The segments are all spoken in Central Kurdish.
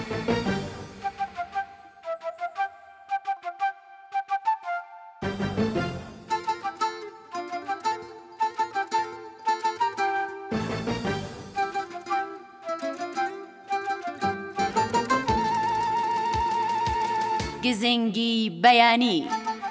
گزنگی بەیانی.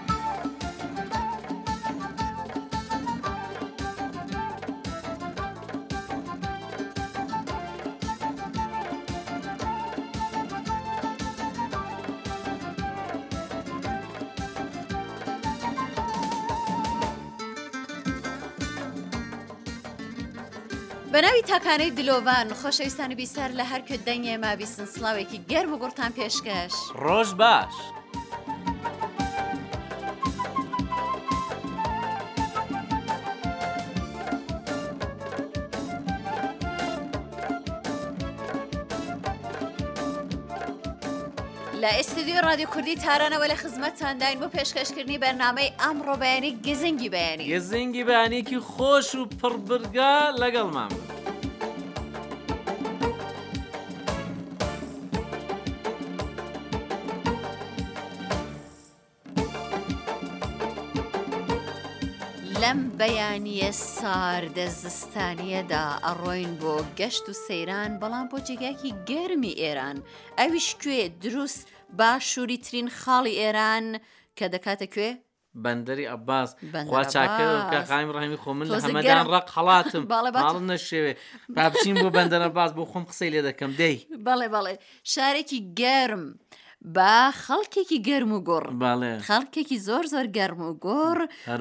بەناوی تاکانەی دلۆڤان خۆشەویستانی بیسەر لە هەر کوێ دەنگێ مابیستن سڵاوێکی گەرم و گوڕتان پێشکەش. ڕۆژ باش. لە ئێستودیۆ رادیۆ کوردی تارانەوە لە خزمەتتان داین بۆ پێشکەشکردنی بەرنامەی ئەمڕۆ بەیانی گزنگی بەیانی. گزنگی بەیانێکی خۆش و پڕبرگا لەگەڵمان. لەم بەیانیە ساردە زستانیەدا ئەڕۆین بۆ گەشت و سەیران بەڵام بۆ جێگایەکی گەرمی ئێران. ئەویش کوێ؟ دروست باشووری ترین خاڵی ئێران کە دەکاتە کوێ؟ بەندەری عەباس. خوا چاکە کاقایم ڕەحیمی خۆ من لە هەمەدان ڕق هەڵاتم ماڵم نەشێوێ با بچین بۆ بەندەر عەباس بۆ خۆم قسەی لێ دەکەم دەی. بەڵێ شارێکی گەرم با خەڵکێکی گەرم و گۆڕ. خەڵکێکی زۆر گەرم و گۆڕ.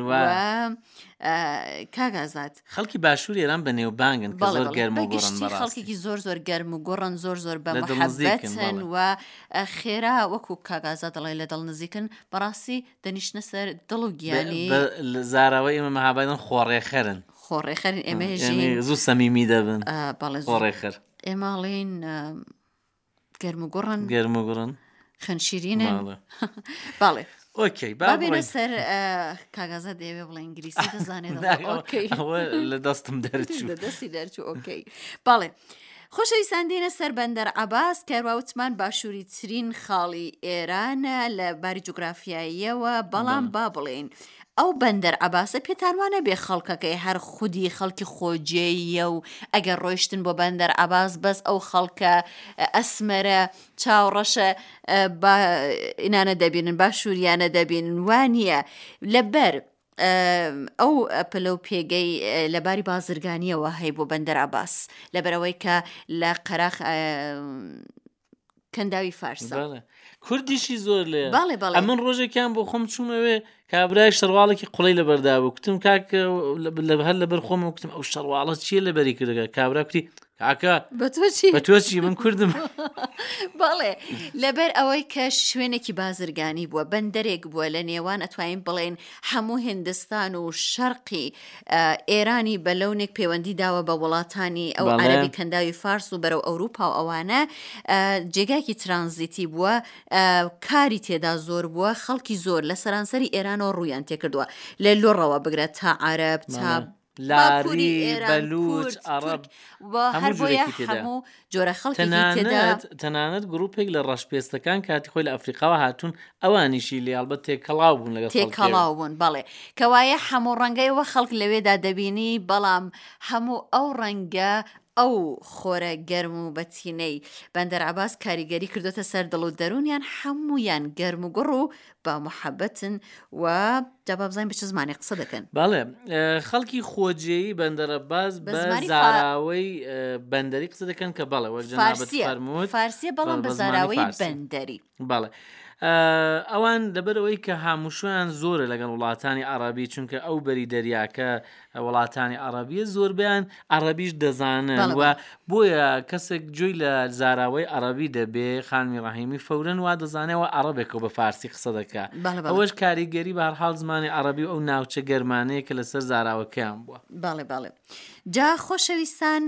کاگازات خەڵکی باشووری ئێران بە نێوبانگن کە زۆر گەرم و گۆڕن. خەڵکێکی زۆر گەرم و گۆڕن زۆر بە محەبەتن و خێرا وەکو کاگازات دەڵێ لە دڵ نزیکن بەڕاستی دەنیشتنە سەر دڵ و گیانی. زاراوەی ئێمە مەهابادن خۆڕێخەرن. خۆڕێخەرن ئێمە زوو سەمیمی دەبن. خۆڕێخەر ئێماڵین گەرم و گۆڕن خەنشیرینن. باڵێ ئۆکەی بابێنە سەر کاگازە دەیەوێ بڵێ ئینگلیسی دەزانێت. لە دەستم دەرچوو لە دەستی دەرچوو. ئۆکەی باڵێ خۆشەویستان دێنە سەر بەندەر عەباس کە هەروەوتمان باشووری ترین خاڵی ئێرانە لە باری جوگرافیاییەوە. بەڵام با بڵێن ئەو بەندەر عەباسە پێتانوانە بێ خەڵکەکەی هەر خودی خەڵکی خۆجێیە و ئەگەر ڕۆیشتن بۆ بەندەر عەباس بەس ئەو خەڵکە ئەسمەرە چاوڕەشە ئینانە دەبینن باشووریانە دەبینن وانییە لەبەر ئەو پلە و پێگەی لەباری بازرگانیەوە هەیە بۆ بەندەر عەباس لەبەرەوەی کە لە قەراخ کەنداوی فارسە کوردیشی زۆر لێ. باڵێ من ڕۆژێکیان بۆ خۆم چوونەوێ کابرای شەرواڵێکی قوڵەی لەبەردا بوو کتم کاکە هەر لەبەر خۆم وتم ئەو شەرواڵە چییە لەبەری کردەکە کابرا کوتی کاکە بە تۆ چی من کوردم. باڵێ لەبەر ئەوەی کە شوێنێکی بازرگانی بووە بەندەرێک بووە لە نێوان ئەتوانین بڵێن هەموو هیندستان و شەرقی ئێرانی بە لەونێک پەیوەندی داوە بە وڵاتانی ئەو عەرەبی کەنداوی فارس و بەرەو ئەوروپا و ئەوانە جێگایکی ترانزیتی بووە کاری تێدا زۆر بووە خەڵکی زۆر لە سەرانسەری ئێرانەوە ڕوویان تێکردووە لە لۆڕەوە بگرێت تا عەرەب تا لاری بەلوچ عەرەب هەر بۆیە هەموو جۆرە خەڵکی تێدا تەنانەت گروپێک لە ڕەشپێستەکان کاتی خۆی لە ئەفریقاوە هاتوون ئەوانیشی لێ ئەڵبەت تێکەڵاو بوون لەگەڵ تێکەڵاو بوون. بەڵێ کەوایە هەموو ڕەنگەیەوە خەڵک لەوێدا دەبینی بەڵام هەموو ئەو ڕەنگە ئەو خۆرە گەرم و بەچینەی بەندەر عەباس کاریگەری کردوتە سەر دڵ و دەرونیان هەمویان گەرم و گوڕ و با محەبەتن و جابا بزانین بچ زمانی قسە دەکەن. باڵێ خەڵکی خۆجێیی بەندەر عەباس بە زاراوەی بەندەری قسە دەکەن کە بەڵێ وەک جەنابەت فەرمووت فارسیە بەڵام بە زاراوەی بەندەری. باڵێ ئەوان لەبەرەوەی کە هاموشیان زۆرە لەگەڵ وڵاتانی عەرەبی چونکە ئەو بەری دەریاکە وڵاتانی عەرەبیە زۆربیان عەرەبیش دەزانن و بۆیە کەسێک جوێی لە زاراوەی عەرەبی دەبێ خانمی ڕەحیمی فەورەن وا دەزانێەوە عەرەبێکەوە بە فارسی قسە دەکات. ئەوەش کاریگەری بە هەرحاڵ زمانی عەرەبی ئەو ناوچە گەرمانەیە کە لەسەر زاراوەکەیان بووە. باڵێ جا خۆشەویستان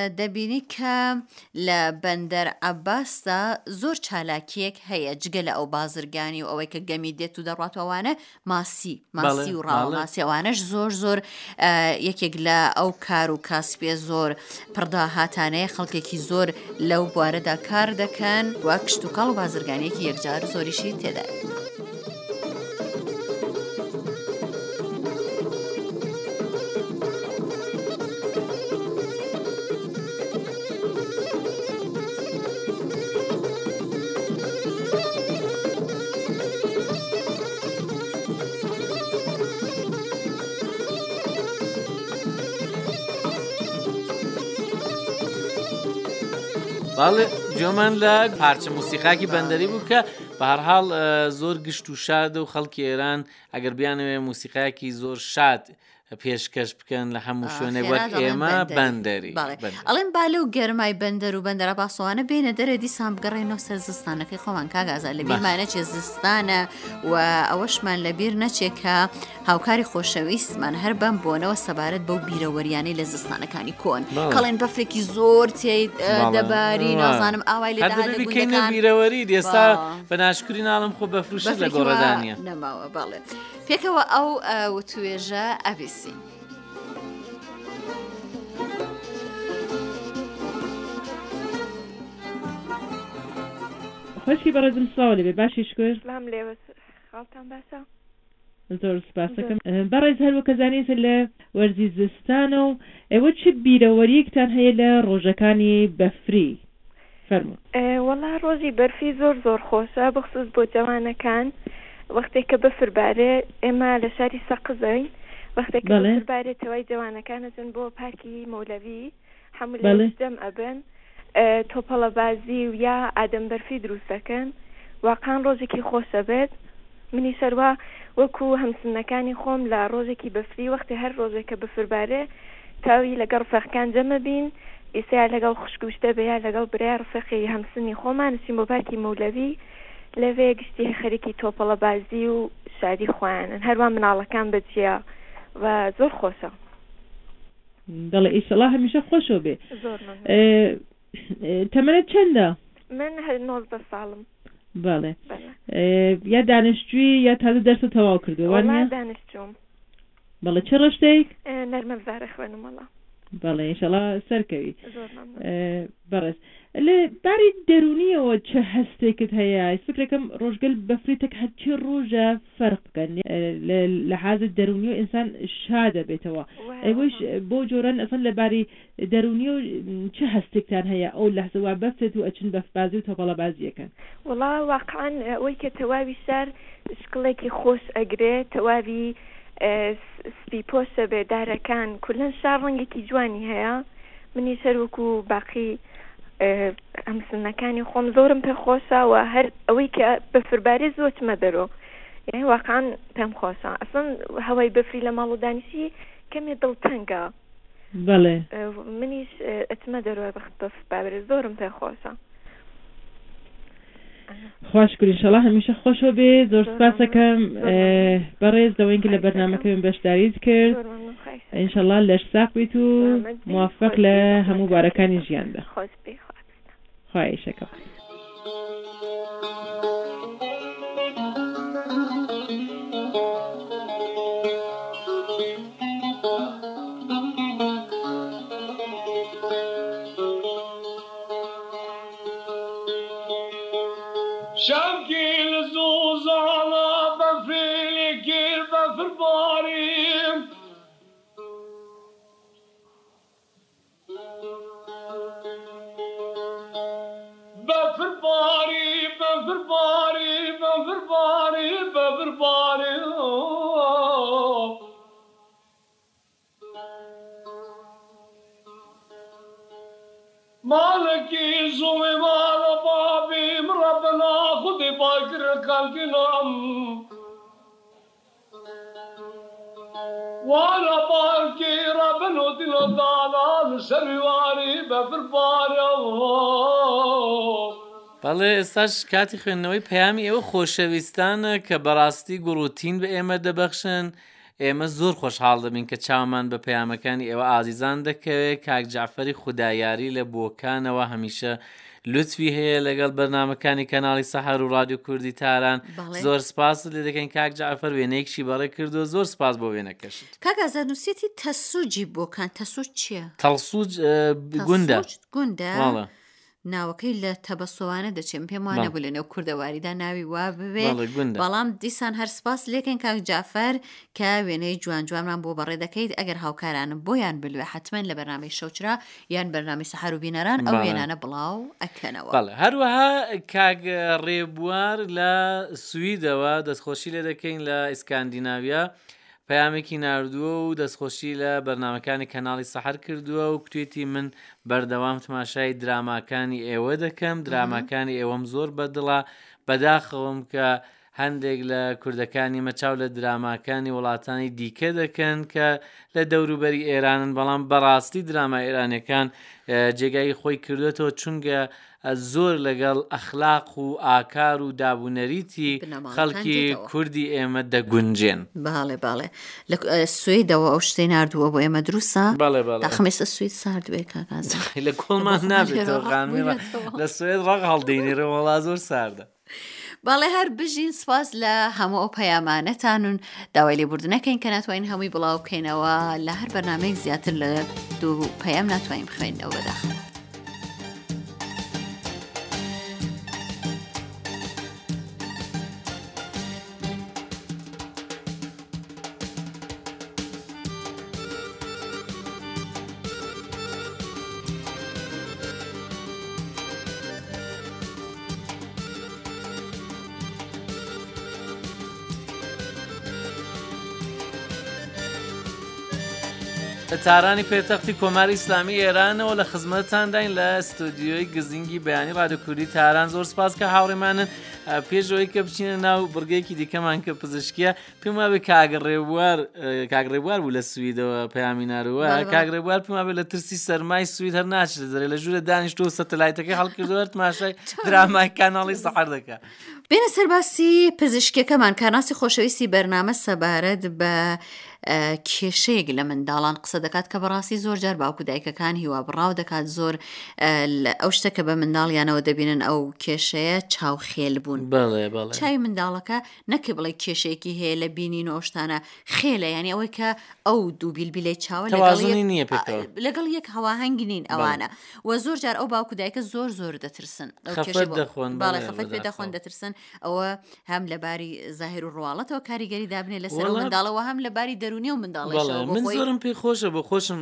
دەبینی کە لە بەندەر عەباسدا زۆر چالاکیەک هەیە جگە لە ئەو بازرگانی و ئەوەی کە گەمی دێت و دەڕاتەوانە ماسی و ڕاو ماسی ئەوانش زۆر یەکێک لە ئەو کار و کاسپێ زۆر پڕداهاتانەیە خەڵکێکی زۆر لەو بوارەدا کار دەکەن وە کشت و کاڵ و بازرگانیەکی یەکجار زۆریشی تێدا. باڵێ جۆمان لە پارچە موسیقاکی بەندەری بوو کە بە هەرحاڵ زۆر گشت و شادە و خەڵکی ئێران ئەگەر بیانەوێ موسیقایەکی زۆر شاد پێشکەش بکەن لە هەموو شوێنێک وەک ئێمە بەندەری ئەڵێن بالە و گەرمای بەندەر و بەندەرە باسەوانە بێنە دەرە دیسان بگەڕێنەوە سەر زستانەکەی خۆمان کاگازار لە بیرمانە چێ زستانە و ئەوەشمان لە بیر نەچێت کە هاوکاری خۆشەویستمان هەر بەم بۆنەوە سەبارەت بەو بیرەوەریانەی لە زستانەکانی کۆن کەڵێن بەفرێکی زۆر تێی دەباری نازانم ئاوای لێداکەینە بیرەوەری ئێستا بە ناشکری ناڵم خۆ بەفروشە لە گۆڕەدانە نەماوە باڵێ پێکەوە ئەو وتوێژە ئەویسی خۆشی بەڕێزم سڵاو لێبێ باشی شکر سلام لێوە خاڵتان باسە زۆر سپاس دەکەم بەڕێز هەروەکە زانیت لە وەرزی زستانە و ئێوە چ بیرەوەریەکتان هەیە لە ڕۆژەکانی بەفری فەرموو وەڵا ڕۆژی بەرفی زۆر خۆشە بەخصوص بۆ جوانەکان وەختێک کە بەفربارێ ئێمە لە شاری سەقزەین وەختێک کە بەفربارێ تەوای جوانەکان ئەچن بۆ پارکی مەولەوی هەموو لە جەم ئەبن تۆپەڵە بازی و یا ئادەم بەرفی دروست دەکەن واقعان ڕۆژێکی خۆشە بێت منی سەروە وەکو هەمسنەکانی خۆم لە ڕۆژێکی بەفری وەختی هەر ڕۆژێکە بەفربارێ تاوی لەگەڵ ڕفەقەکان جەمە بین ئێستا لەگەڵ خوشکوشتە بەیە لەگەڵ برای ڕفەقی هەمسنی خۆمان نووسین بۆ پارکی مەولەوی لەوێ گشتی خەریکی تۆپەڵە بازی و شادی خۆیانن هەروە مناڵەکان بەجیا و زۆر خۆشە دەڵێ ئیشەڵا هەمیشە خۆشەوە بێ تەمەنت چەندە؟ من 19 ساڵم. بەڵێ یا دانیشتووی یا تازە دەرسە تەواو کردووە وانە دانیشتووم. بەڵێ چه ڕشتێک؟ نەرمەبزارە خوێنمەڵە. بەڵێ ئینشەڵا سەرکەوی. بەڕێز لە باری دەرونیەوە چه هەستێکت هەیە؟ فکرەکەم ڕۆژگەل بەفریتێک هەرچی ڕۆژە فەرق بکەن لە حازت دەرونی و ئینسان شادە بێتەوە ئەوەش بۆ جۆران ئەسەن لە باری دەرونی و چه هەستێکتان هەیە ئەو لەحزەوە بەفرێت و ئەچن بەفبازی و تۆپەڵە بازیەکەن وڵا واقعان ئەوەی کە تەواوی شار شکڵێکی خۆش ئەگرێت تەواوی سپی پۆشە بێدارەکان کولەن شار ڕەنگێکی جوانی هەیە منی سەرۆک و باقی ئەمسنەکانی خۆم زۆرم پێ خۆشە و هەر ئەوەی کە بەفربارێ زۆرمە دەرۆ یعنی واقعان پێم خۆشە ئەسڵ هەوای بەفری لە ماڵ و دانیشی کەمێ دڵتەنگە بەڵێ منیش ئەچمە دەروە بەفربارێ زۆرم پێ خۆشە خوشکر انشالله همیشه خوش بێ زۆر سپاسەکەم بەڕێز لەوەینکە لە بەرنامەکەم بەشداریت کرد انشالله لەش ساق بیت و موفق لە هەموو بارەکانی ژیاندا خواهشەکەم شمكيل زوزانا بفريلي كير بفر باريم بفر باري بفر باري بفر باري بفر باري مالكي زومي مالا بابي ربنا خدي باكر كالكنام وانا باكي ربنا دينا دانا سرواري بفرباري بەڵێ ئێستاش کاتی خوێندنەوەی پەیامی ئێوە خۆشەویستانە کە بەڕاستی گوڕوتین بە ئێمە دەبەخشن ئێمە زۆر خۆشحاڵ دەبین کە چاومان بە پەیامەکانی ئێوە ئازیزان دەکەوێت کاک جعفەری خودایاری لە بۆکانەوە هەمیشە لوتفی هەیە لەگەڵ بەرنامەکانی کەناڵی سەحەر و رادیۆ کوردی تاران. زۆر سپاس لێ دەکەین کاک جعفەر، وێنەیەکشی بەڕێ کردو، زۆر سپاس بۆ وێنەکەشت. کاک ئازاد نووسێتی تەسووجی بۆکان. تەسووج چییە؟ تەڵسووج گوندە. گوندە ناوەکەی لە تەبەسۆوانە دەچێت، پێم وانە بوو لەنێو کوردەواریدا ناوی وا ببێ، بەڵام دیسان هەر سپاس لێکن کاک جعفەر کە وێنەی جوان جوانمان بۆ بەڕێ دەکەیت. ئەگەر هاوکارانم بۆیان بلوێ حتمما لە بەرنامەی شەوچرا یان بەرنامەی سەحەر و بینەران ئەو وێنانە بڵاو ئەکەنەوە. هەروەها کاک ڕێبوار لە سویدەوە دەستخۆشی لێ دەکەین لە ئیسکاندیناویا، پەیامێکی ناردووە و دەستخۆشی لە بەرنامەکانی کەناڵی سەحەر کردووە و کوێتی من بەردەوام تماشای دراماکانی ئێوە دەکەم. دراماکانی ئێوەم زۆر بەدڵە، بەداخەوەم کە هەندێک لە کوردەکانی مەچاو لە دراماکانی وڵاتانی دیکە دەکەن کە لە دەوروبەری ئێرانن، بەڵام بەڕاستی دراما ئێرانەکان جێگای خۆی کردوێتەوە چونکە زۆر لەگەڵ ئەخلاق و ئاکار و دابوونەریتی خەڵکی کوردی ئێمە دەگونجێن. باڵێ لە سوێدەوە ئەو شتەی ناردووە بۆ ئێمە دروستە. خمێستە سوید ساردوێ کاکاز لە کۆڵمان نابێتەوە غانمیڕە لە سوێد ڕق هەڵدەینێرە وەڵا زۆر ساردە. باڵێ هەر بژین سپاس لە هەموو ئەو پەیامانەتانون داوای لێبوردنەکەین کە ناتوانین هەمووی بڵاو بکەینەوە لە هەر بەرنامەیەک زیاتر لە 2 پەیام ناتوانین بخوێنەوە بەداخەوە. تارانی پێتەختی کۆماری ئیسلامی ئێرانەوە لە خزمەتتان داین لە ستودیۆی گزینگی بەیانی رادیۆ کوردی تاران. زۆر سپاس کە هاوڕێمانن. پێشەوەی کە بچینە ناو بڕگەیەکی دیکەمان کە پزیشکیە، پێم وابێ کاگڕێبوار بوو لە سویدەوە پەیامی ناروە. کاگڕێبوار پێم وابێ لە ترسی سەرمای سوید هەر ناچێت دەرێ لە ژوورە دانیشتۆ و سەتەلایتەکەی هەڵکردووە تماشای درامای کاناڵی سەحەر دەکات. بێنە سەرباسی پزیشکەکەمان کارناسی خۆشەویستی بەرنامە سەبارەت بە کێشەیەک لە منداڵان قسە دەکات کە بەڕاستی زۆر جار باوکو دایکەکان هیوا بڕاو دەکات زۆر ئەو شتەکە بە منداڵیانەوە دەبینن ئەو کێشەیە چاوخێل بوون. چای منداڵەکە نەکە بڵێ کێشەیەکی هەیە لە بینین و شتانە خێلە، ینی ئەوەی کە ئەو دوو بیلبیلەی چاوە لەگەڵ یەک هەواهەنگی نین ئەوانە و زۆر جار ئەو باوکو دایکە زۆر دەترسن، خەفەت پێ دەخۆن دەترسن. ئەوە هەم لەباری زاهر و ڕواڵەتەوە کاریگەری دابنێ لەسەر منداڵەوە هەم لەباری دەرونی و منداڵەوە. من زۆرم پێی خۆشە بۆ خۆشم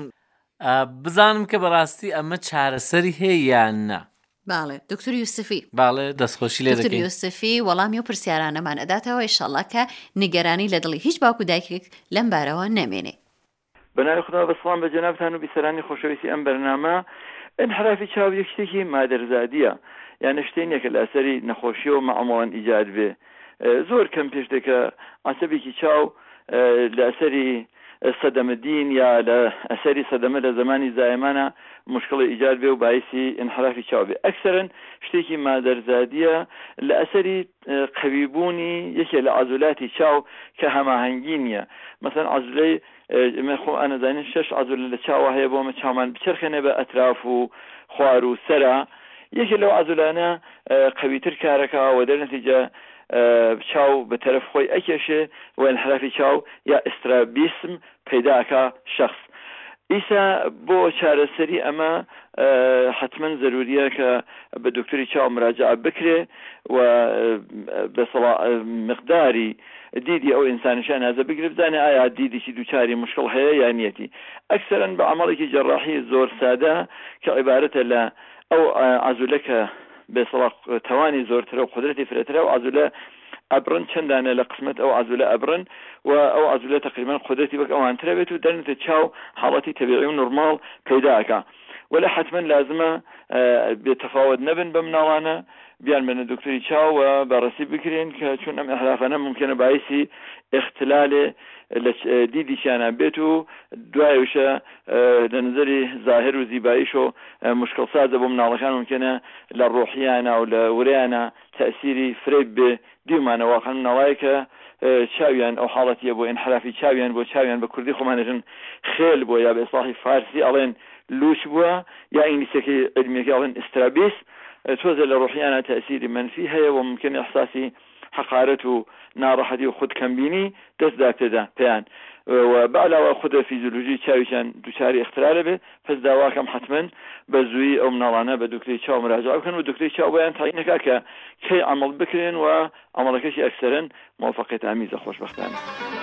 بزانم کە بەڕاستی ئەمە چارەسەری هەیە یان نا. باڵێ دکتۆر یوسفی، باڵێ دەستخۆشی لێ دەکەین. دکتۆر یوسفی وەڵامی و پرسیارانەمان ئەداتەوە ئینشەڵڵا کە نیگەرانی لە دڵی هیچ باوکو دایکێک لەم بارەوە نەمێنێ. بەناوی خوددا بەسڵام بە جەنابتان و بیسەرانی خۆشەویستی ئەم بەرنامە. انحرافی چاو یەک شتێکی مادەرزادیە، یان شتێنێکە لە ئەسەری نەخۆشیەوە مەعموڵەن ئیجاد بێ. زۆر کەم پێش دەکە عەسەبێکی چاو لە ئەسەری سەدەمەدین یا لە ئەسەری سەدەمە لە زمانی زایمانە مشکڵی ئیجاد بێ و باعثی انحرافی چاو بێ. ئەکسەرەن شتێکی مادەرزادیە لە ئەسەری قەویبوونی یەکێ لە عەزولاتی چاو کە هەماهەنگی نییە. مەسەڵەن عەزولەی خۆ ئەنەزانین 6 عەزولە لە چاوە هەیە بۆ ئەمە چاومان بچرخێنێ بە ئەتراف و خوار و سەرە. یەکێ لەو عەزولانە قەویتر کارەکە و دەرنەتیجە چاو بە طرف خۆی ئەکێشێ و انحرافی چاو یا ئسترابیسم پەیداکە شخص. ئیسا بۆ چارەسەری ئەمە حتما ضروریە کە بە دکتۆری چاو مراجعە بکرێ و بەسەڵا مقداری دیدی ئەو ئینسانیشان نازە بگرێ بزانێ ئایا دیدیشی دووچاری مشکڵ هەیە یان نیەتی. ئەکسەرەن بە عەمەڵێکی جەڕاحی زۆر سادە کە عیبارەتە لە ئەو عەزولەکە بەسەڵا توانی زۆرترە و قدرەتی فرەترە و عەزولە ئەبرن چەندانە لە قسمت ئەو عەزولە ئەبرن و ئەو عەزولە تقریبا قدرەتی وەک ئەوانترە بێت و دەرنێتە چاو حاڵەتی تەبیعی و نورمال پەیداکە. ولا حتما لازمە بێتەفاوت نەبن بە مناڵانە، بیان بنە دکتۆری چاو و بەڕێسی بکرێن کە چون ئەم ئەحرافانە ممکنە باعثی اختلالێ لە دیدیشیانە بێت و دوایشە لە نظری ظاهر و زیباییش و مشکل سازە بۆ مناڵەکان ممکنە لە ڕۆحیانە و لە وریانە تەسیری فرێب بێ. دیمانە واقعا مناڵایە کە چاویان ئەو حاڵەتیە بۆ انحرافی چاویان بۆ چاویان بە کوردی خۆمانەژن خێل بۆ یا بە ئیسلاحی فارسی ئەڵێن لوچ بووە یا ئینگلیسیەکەی علمیەکە ئەڵێن ئسترابیس. تۆزە لە ڕوحیانە تەسیری منفی هەیە و ممکن ئەحساسی حقارەت و ناڕەحەتی و خودکەمبینی دەستدا پێدا پێیان و بعلاوە خودە فیزیۆلۆژی چاویان دووچاری اخترارە بێت پس داواکەم حتما بە زووی ئەو مناڵانە بە دکتۆری چاو مراجعە بکەن و دکتۆری چاو بۆیان تعیین نەکا کە کەی عمل بکرێن و عملەکەشی ئەکسەرەن موفقیت ئامیزە خۆشبەختانە.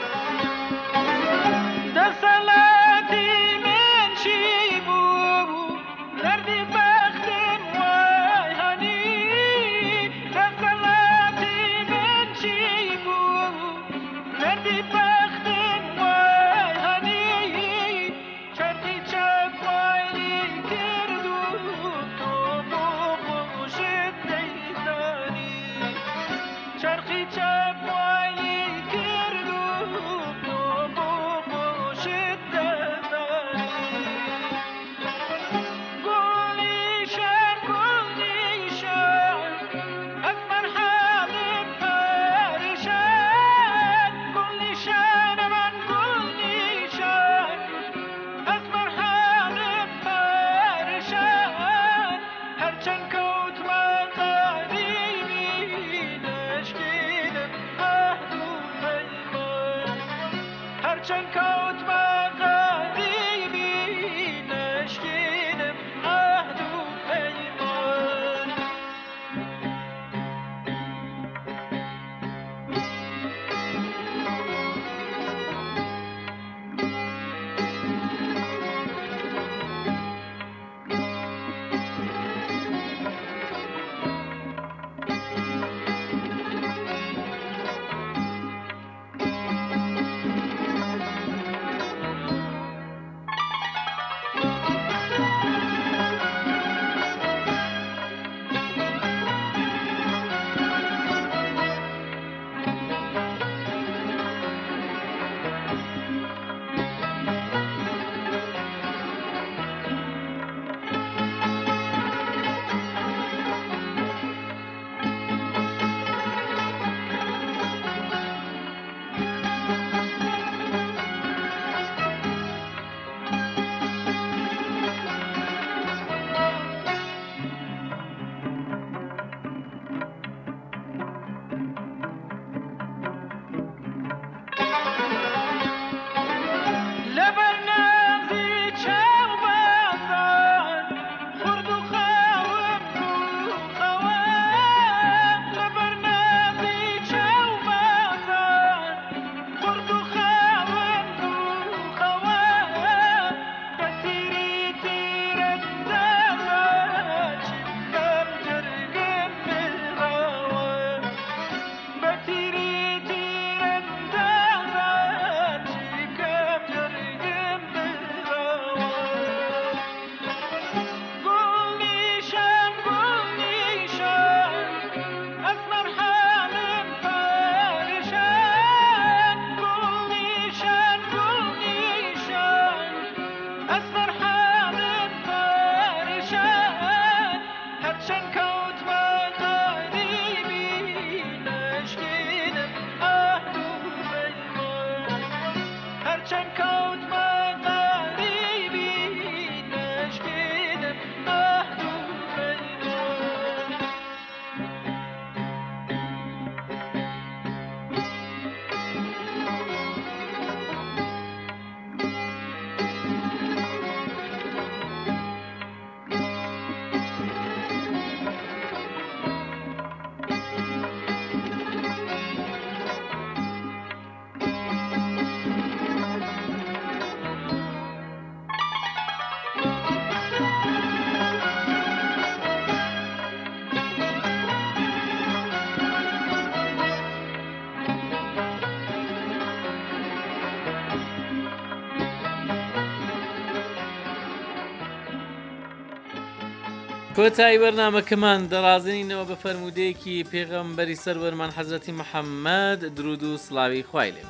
کۆتایی بەرنامەکەمان دەڕازێنینەوە بە فەرموودەیەکی پێغەمبەری سەروەرمان حەزرەتی محەممەد درود و سڵاوی خوای لێ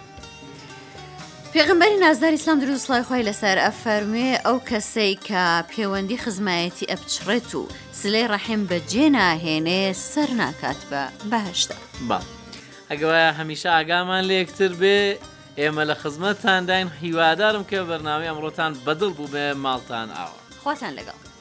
پێغەمبەری نازدار ئیسلام درود و سڵاوی خوای لەسەر ئەفەرمێ ئەو کەسەی کە پەیوەندی خزمایەتی ئەبچڕێت و سلەی ڕەحیم بەجێ ناهێنێ سەر ناکات بە بەهەشتا. باڵ ئەگەوایە هەمیشە ئاگامان لە یەکتر بێ ئێمە لە خزمەتتان داین هیوادارم کە بەرنامەی ئەمڕۆتان بەدڵ بوو بێ ماڵتان ئاوە. خواتان لەگەڵ.